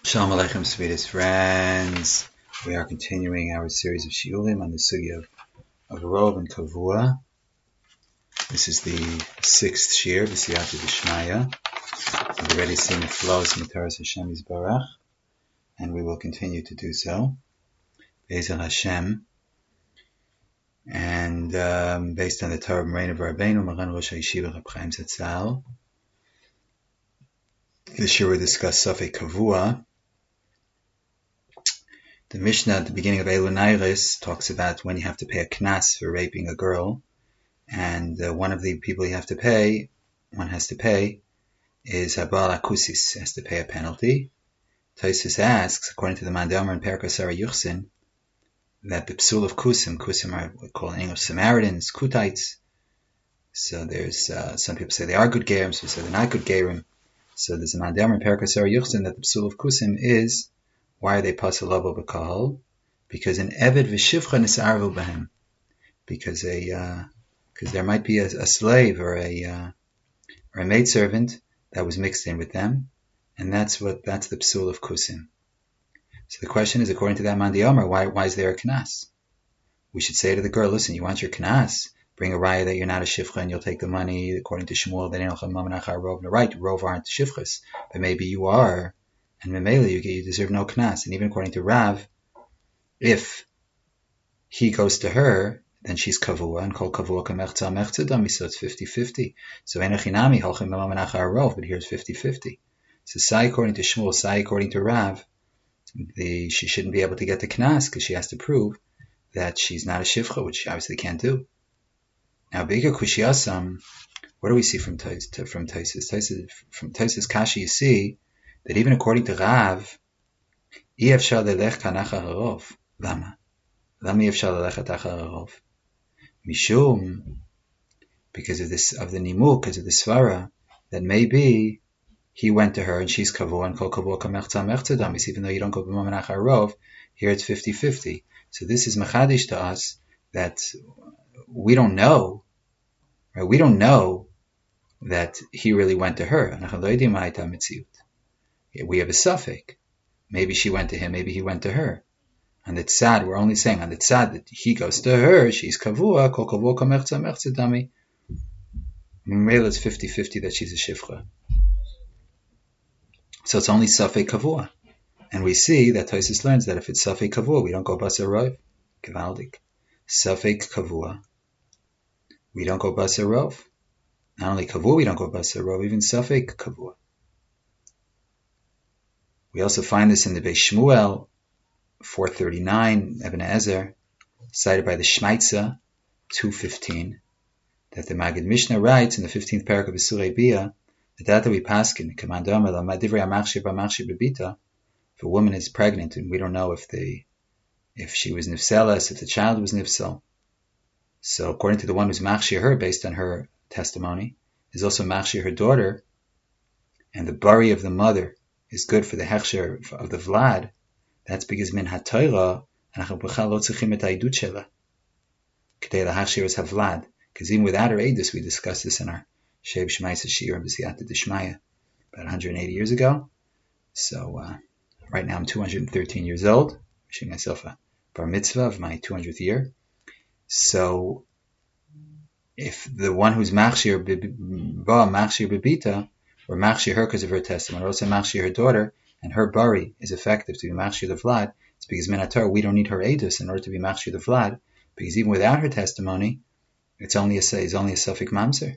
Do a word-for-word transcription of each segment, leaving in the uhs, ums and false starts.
Shalom Aleichem, sweetest friends. We are continuing our series of shiurim on the sugya of, of Rov and Kavua. This is the sixth shiur, the Siyata D'Shmaya. We've already seen the flows from Mataras Hashem Yisbarach, and we will continue to do so. Be'ezer Hashem. And um, based on the Torah Moraine of Rabbeinu, Maran Rosh HaYeshiva Reb Chaim Zatzal, this year we discuss Safek Kavua. The Mishnah at the beginning of Eilu Nairis talks about when you have to pay a knas for raping a girl, and uh, one of the people you have to pay, one has to pay, is Habal Akusis, has to pay a penalty. Taisus asks, according to the Mandamer and Perkasara Yuchsin, that the psul of kusim, kusim are what we call in English Samaritans, Kutites. So there's uh, some people say they are good gerim, some say they're not good gerim. So there's a Mandamer and Perkasara Yuchsin that the psul of kusim is, why are they pasal lavo b'kahal? Because an eved v'shivcha nisarvu b'hem. Because a because uh, there might be a, a slave or a uh, or a maidservant that was mixed in with them, and that's what that's the psul of kusim. So the question is, according to that Mandi Omer, why why is there a knas? We should say to the girl, listen, you want your knas? Bring a raya that you're not a shivcha and you'll take the money. According to Shmuel, they don't have rov. Right, rov aren't shivchas, but maybe you are. And Memela, you, you deserve no knas. And even according to Rav, if he goes to her, then she's kavua, and kol kavua kamechza mechza dami, so it's fifty-fifty. So enochinami holchim b'mamenach arov, but here's fifty-fifty. So sai according to Shmuel, sai according to Rav, the, she shouldn't be able to get the knas because she has to prove that she's not a shivcha, which she obviously can't do. Now, bigger kushiyasam, what do we see from Tais, from Taisus? Taisus from Taisus Kashi, you see that even according to Rav, Efshar lelech kanach harov. Lama? Lama efshar lelech achar harov? Mishum, because of this, of the nimuk, because of the svara, that maybe he went to her and she's kavua and kol kavua kamechza mechza damis, even though you don't go b'mamanach harov, here it's fifty-fifty. So this is machadish to us that we don't know, right? We don't know that he really went to her. We have a suffix. Maybe she went to him, maybe he went to her. On the tzad, we're only saying on the tzad that he goes to her, she's kavua, kol kavua kamechza mechza dami. Mimrela it's fifty-fifty that she's a shivcha. So it's only safek kavua. And we see that Tosis learns that if it's safek kavua, we don't go basar rov. Gevaldik. Safek kavua, we don't go basar rov. Not only kavua, we don't go basar rov, even safek kavua. We also find this in the Beis Shmuel, four thirty-nine, Ibn Ezer, cited by the Shmaitza, two fifteen, that the Magid Mishnah writes in the fifteenth parak of Isurei Bia, that that we paskin, Kamandama, Divrei Amachshir B'Amachshir B'Bita, if a woman is pregnant and we don't know if the if she was nifselas, if the child was nifsel. So according to the one who's machshir her, based on her testimony, is also machshir her daughter, and the bari of the mother is good for the hechsher of the vlad. That's because min ha'toira anachu b'chal lo tzrichim et ha'idut shela k'dei lahachshir es havlad. Because even without her edus, we discussed this in our Shev Shmaisa Shiur B'Siyata D'Shmaya about one hundred eighty years ago. So uh, right now I'm two hundred thirteen years old, wishing myself a bar mitzvah of my two hundredth year. So if the one who's machshir ba machshir bebita, or machshir her because of her testimony, or also machshir her daughter, and her bari is effective to be machshir the vlad, it's because minatar we don't need her edus in order to be machshir the vlad, because even without her testimony, it's only a it's only a suffix mamzer.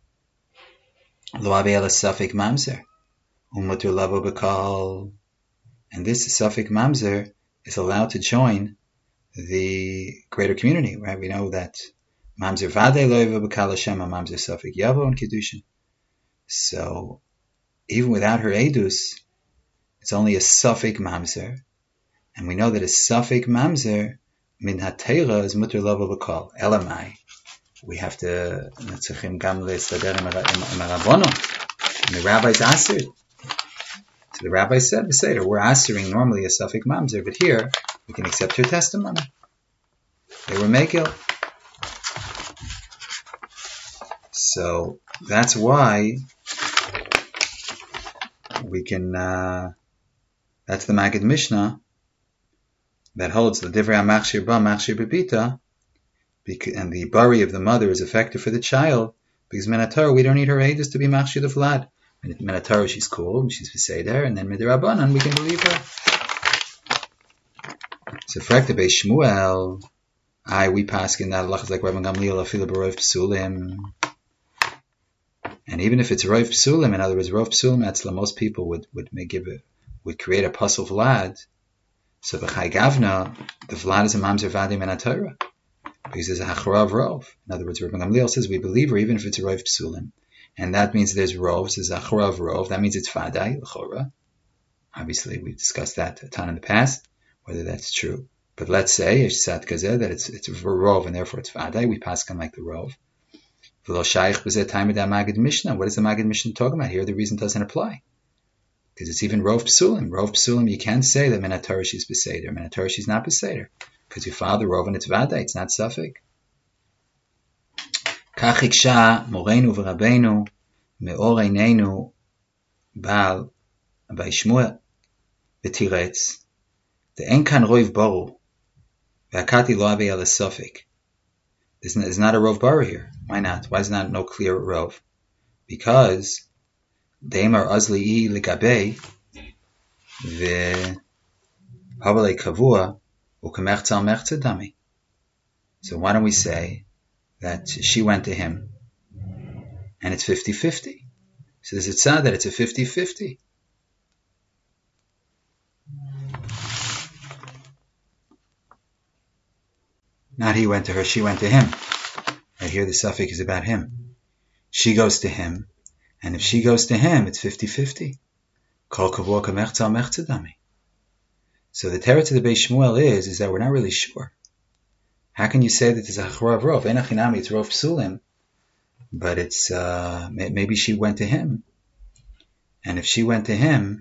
Lo avela suffix mamzer, umutur lavo bekal, and this suffix mamzer is allowed to join the greater community, right? We know that mamzer vade loiva bekal Hashem, mamzer suffix yavo and kiddushin. So even without her edus, it's only a suffix mamzer, and we know that a suffix mamzer min hatera is mutter lavo bekal elamai. We have to netzachim gam le'estader im harabono, and the rabbis answered. So the rabbi said, "Beseder, we're answering normally a suffix mamzer, but here we can accept her testimony." They were mekil. So that's why we can uh, That's the Maggid Mishnah that holds the Divrei HaMachshir Ba, Machshir Bebita, and the bari of the mother is effective for the child, because Minatar, we don't need her ages to be Machshir the Vlad. Minatar, she's cool, she's V'seder, and then Midrabanan, we can believe her. So, Frekta Bei Shmuel, I, we pass in that Allah is like Rabban Gamliel, Afila B'Rov Psulim. And even if it's Rov Psulim, in other words, Rov Psulim, Etzla, most people would, would make give it, would create a puzzle Vlad. So, B'chai Gavna, the Vlad is a Mamzer Vadim and a Torah. Because there's a Hachra of Rov. In other words, Rabban Gamliel says we believe her even if it's a Rov Psulim. And that means there's Rov, so there's a Hachra of Rov. That means it's Vadai, L'chora. Obviously, we discussed that a ton in the past, whether that's true. But let's say, Ish Sat Kazeh, that it's, it's a Rov and therefore it's Vadai. We pass on like the Rov. V'lo Shaykh B'zeh time of that Maggid Mishnah. What is the Maggid Mishnah talking about here? The reason doesn't apply. Because it's even Rov Psulim. Rov Psulim, you can't say that Minatar she's Beseder. Minatar she's not Beseder. Because you follow the Rov and it's Vadai, it's not Safek. Kach Iksha Morenu v'Rabbeinu Me'or Einenu Baal Abai Shmuel B'Tiretz De'en kan Roiv Baru V'Akati Lo Abei Ala Safek. There's not a Rov Baru here. Why not? Why is not no clear Rov? Because Deimar Azli'i Ligabei Ve'Habalei Kavua U'Kamechtzal Mechtzadami. So why don't we say that she went to him and it's fifty-fifty? So there's a tzad that it's a fifty-fifty. Not he went to her, she went to him. Right here the suffix is about him. She goes to him, and if she goes to him, it's fifty-fifty. Kol kavua kamechtzal mechtzadami. So the teretz of the Beis Shmuel is, is that we're not really sure. How can you say that there's a Hachra of Rov? Enachinami, it's Rov Psulim. But it's, uh, maybe she went to him. And if she went to him,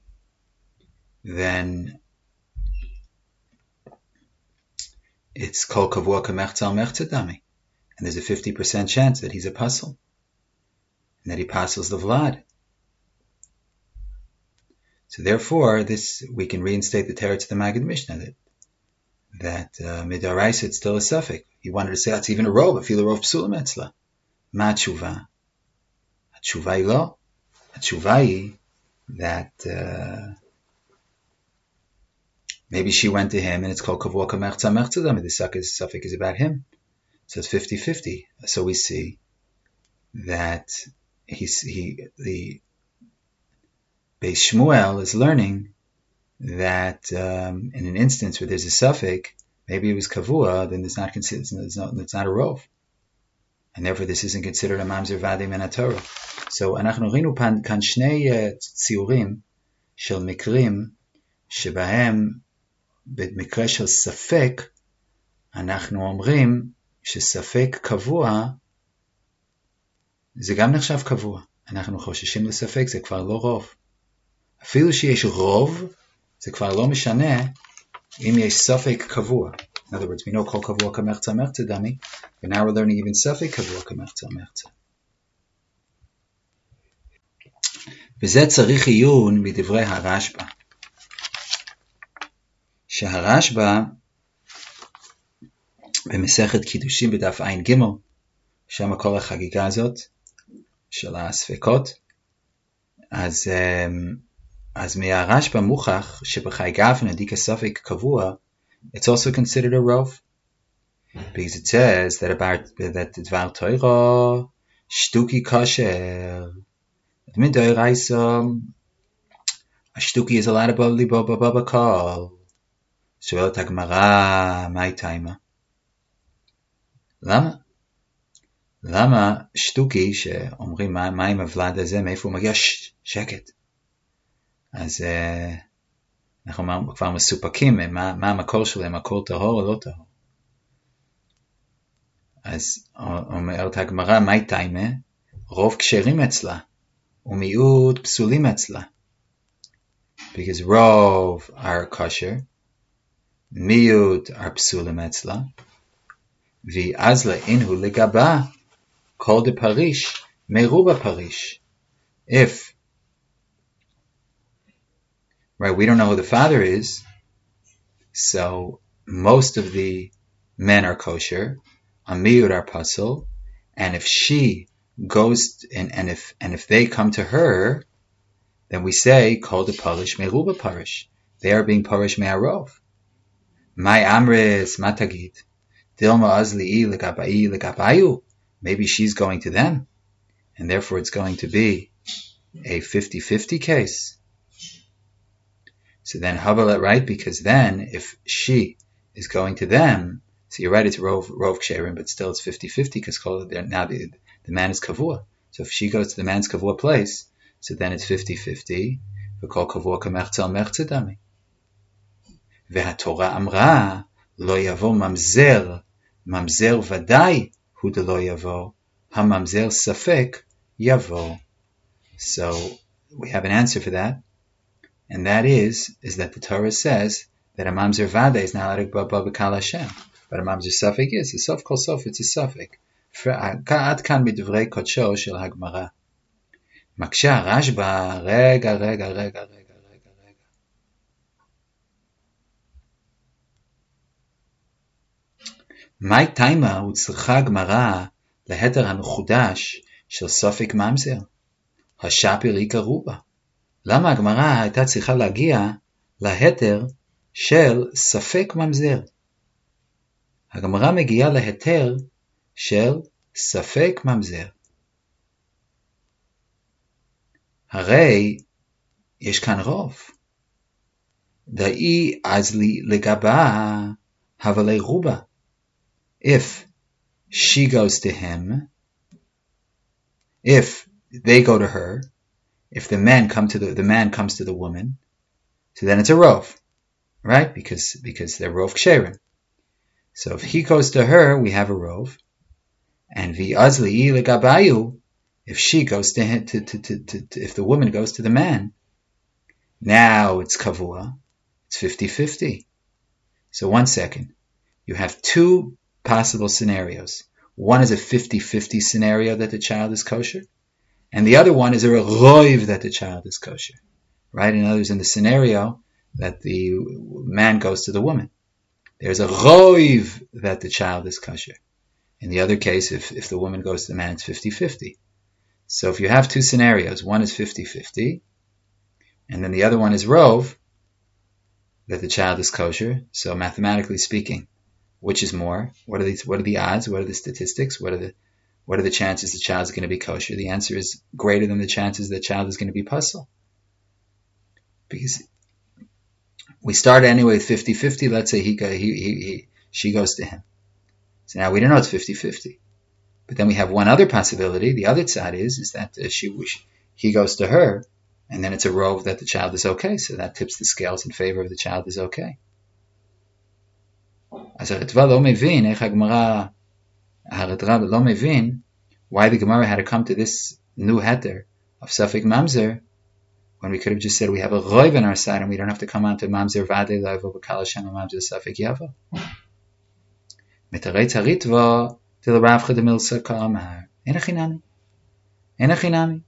then it's Kol Kavua Kamechtzal Mechtzadami. And there's a fifty percent chance that he's a puzzle. And that he puzzles the Vlad. So therefore, this we can reinstate the teretz of the Maggid Mishnah that that uh, midaraisa it's still a suffix. He wanted to say it's even a rov, a fila rov psulim etzla. Ma tshuva. Tshuva lo. Tshuva that uh, maybe she went to him and it's called kavua kamechza mechtzadam. The suffix is about him, so it's fifty-fifty. So we see that he's he the Beis Shmuel is learning that um, in an instance where there's a suffix, maybe it was kavua, then it's not considered, it's not, it's not a rov, and therefore this isn't considered a mamzer vadim and a Torah. So אנחנו ראינו כאן שני ציורים של מקרים שבהם במקרה של ספק אנחנו אומרים שספק קבוע זה גם נחשב קבוע. אנחנו חוששים לספק, זה כבר לא רוב. אפילו שיש רוב, זה כבר לא משנה אם יש ספק קבוע. In other words, we know כל קבוע כמחצה מחצה דמי, but now we're learning even ספק קבוע כמחצה מחצה. וזה צריך עיון מדברי הרשב"א. שהרשב"א במסכת קידושים בדף עין ג' שם כל החגיגה הזאת של הספקות, אז אז מהרשב"א מוכח שבחי גפנה דיקה ספק קבוע, it's also considered a rov, because it says that about that דבר תורה שטוקי כשר. מדאורייסה השטוקי is allowed above libo baba call. שואלת הגמרא, מהי תימה? למה? למה שטוקי שאומרים מה, מה עם הוולד הזה, מאיפה הוא מגיע? ש, שקט. אז uh, אנחנו כבר מסופקים, מה, מה המקור שלהם, מקור טהור או לא טהור? אז אומרת הגמרא, מהי תימה? רוב כשרים אצלה, ומיעוט פסולים אצלה. Because רוב are kosher, מיעוט are פסולים אצלה, ואז לאינו לגבה, כל דפריש, מרובה פריש. If right? We don't know who the father is, so most of the men are kosher, a miyud are pasul, and if she goes and, and if and if they come to her, then we say kol de parish meruba parish. They are being parish me'arov. My amris matagid dilma azli legabai legabayu. Maybe she's going to them, and therefore it's going to be a fifty-fifty case. So then Havalet, right? Because then if she is going to them, so you're right, it's Rov Rov Ksherim, but still it's fifty-fifty because now the, the man is Kavua. So if she goes to the man's Kavua place, so then it's fifty-fifty. V'kol Kavua k'mechzel mechzedami. V'haTorah amra lo yavo mamzer, mamzer vadai hu de lo yavo, hamamzer safek yavo. So we have an answer for that. And that is, is that the Torah says that a mamzer vade is not allowed to go above Kal Hashem, but a mamzer safek is. A sof kol sof, it's a safek. Ad kan b'divrei kodsho shel Hagmara. Maksha Rashba, rega, rega, rega, rega, rega, rega. Mai taima utzricha Hagmara leheter hamechudash shel safek mamzer. השאפר איקה רובה. למה הגמרא הייתה צריכה להגיע להיתר של ספק ממזר? הגמרא מגיעה להיתר של ספק ממזר. הרי יש כאן רוב. דאי אז לי לגבה הבלי רובה. If she goes to him, if they go to her, if the man come to the the man comes to the woman, so then it's a rov, right? Because because they're rov ksherim. So if he goes to her, we have a rov, and v'azli legabayu, if she goes to him, to, to, to, to, to if the woman goes to the man, now it's kavua, it's fifty-fifty. So one second, you have two possible scenarios. One is a fifty-fifty scenario that the child is kosher. And the other one is a roiv that the child is kosher, right? In other words, in the scenario that the man goes to the woman, there's a roiv that the child is kosher. In the other case, if, if the woman goes to the man, it's fifty-fifty. So if you have two scenarios, one is fifty-fifty, and then the other one is rov, that the child is kosher. So mathematically speaking, which is more? What are these? What are the odds? What are the statistics? What are the What are the chances the child is going to be kosher? The answer is greater than the chances the child is going to be puzzle. Because we start anyway with fifty-fifty. Let's say he, he, he, he she goes to him. So now we don't know it's fifty-fifty. But then we have one other possibility. The other side is, is that uh, she, he goes to her, and then it's a rov that the child is okay. So that tips the scales in favor of the child is okay. As a Ritva lo mevin, ech hagmara Haradra lo mevin, why the Gemara had to come to this new heter of Safek Mamzer, when we could have just said we have a roiv on our side and we don't have to come on to Mamzer Vade Lavo B'Kal Hashem and Mamzer Safek Yavo. Mitaretz haritva til Rav Chada Milsa Ka'amar. Ena chinami. Ena chinami.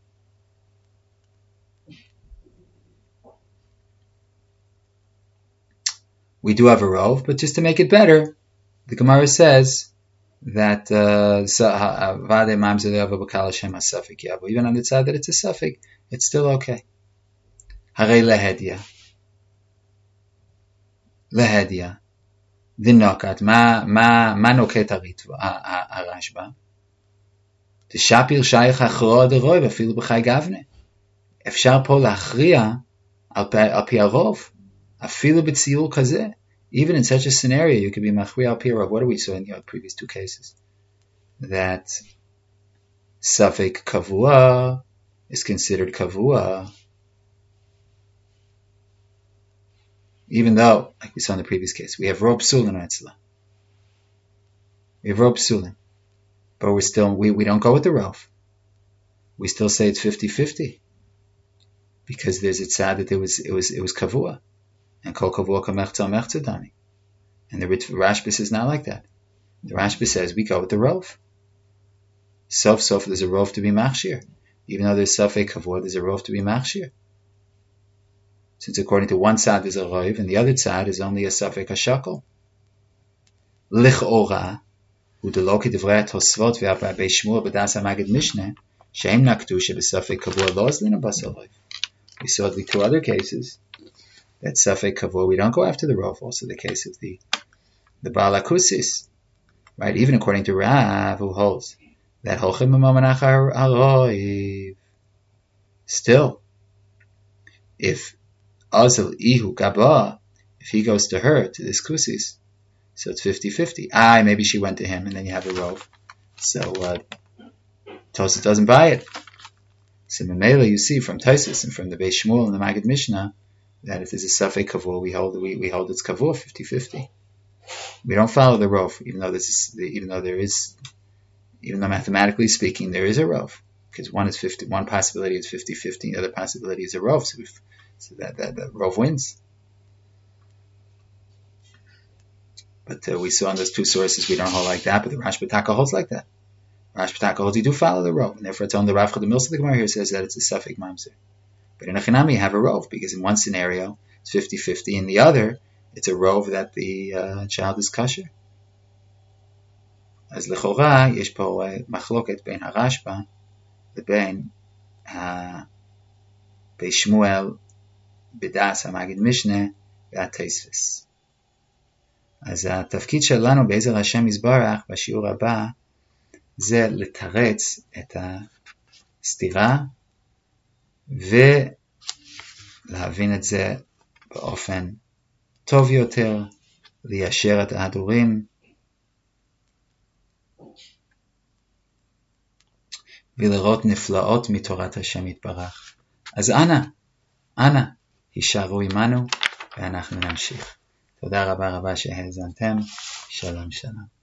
We do have a rov, but just to make it better, the Gemara says that Vade Mamzer Lavo B'Kal Hashem Safek Yavo. Even on the side that it's a Safek, it's still okay. Harei lehedia. Lehedia. Dinokat. Ma ma ma noket haritva הרשב"א. דשפיר שייך הכרוע דרוב אפילו בחי גבנה. אפשר פה להכריע על פי הרוב, אפילו בציור כזה. Even in such a scenario, you could be machriya al pi harov. What do we saw in the previous two cases? That safek kavua is considered kavua, even though, like we saw in the previous case, we have rob psulin etzla. We have rob psulin, but we're still we, we don't go with the rov. We still say it's fifty-fifty because there's a tzad that it was it was it was kavua. And kol kavua kamechza mechza dami. And the Rashba says not like that. The Rashba says we go with the rov. Sof sof there's a rov to be machshir. Even though there's safek kavua, there's a rov to be machshir. since according to one side there's a roiv and the other side is only a safek hashakol. Lich'ora, udeloki divrei Tosfot ve'av Beis Shmuel b'das HaMagid Mishneh, she'em naktusha b'safek kavua lo azlina basal roiv. We saw the two other cases that safek kavua we don't go after the rov. Also the case of the the Baal HaKusis, right? Even according to Rav, who holds that holchem b'mamanach haroiv. Still, if Azal Ihu Gaba, if he goes to her, to this Kusis, so it's fifty-fifty. Ah, maybe she went to him, and then you have a rov. So, uh, Tosfos doesn't buy it. So, Memela, you see from Tosfos and from the Beis Shmuel and the Magid Mishnah, that if there's a Safek Kavur, we hold we, we hold it's Kavur fifty-fifty. We don't follow the rov, even though this is, even though there is, even though mathematically speaking, there is a rov. Because one is fifty, one possibility is fifty-fifty, the other possibility is a rov, so, we've, so that, that, that rov wins. But uh, we saw in those two sources we don't hold like that, but the Rash B'Taka holds like that. Rash B'Taka holds you do follow the rov, and therefore it's on the Rav Chada Milsa the Gemara here says that it's a Safek Mamzer. But in a Chinami you have a rov, because in one scenario it's fifty-fifty, in the other it's a rov that the uh, child is kosher. As lechora yesh po machloket ben harashba לבין Beis Shmuel בדעת המגיד משנה והתוספות. אז התפקיד שלנו בעזר השם יזברך בשיעור הבא זה לתרץ את הסתירה ולהבין את זה באופן טוב יותר, ליישר את ההדורים ולראות נפלאות מתורת השם יתברך. אז אנא, אנא, הישארו עמנו ואנחנו נמשיך. תודה רבה רבה שהאזנתם. שלום שלום.